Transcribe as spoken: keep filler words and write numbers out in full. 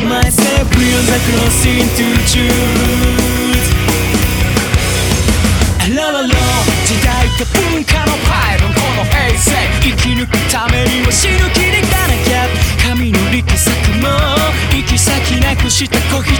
myself, feel the crossing to choose. ラララ時代と文化のパイロンこの平成生き抜くためには死ぬ気でいかなきゃ。神の力作も行き先なくした小人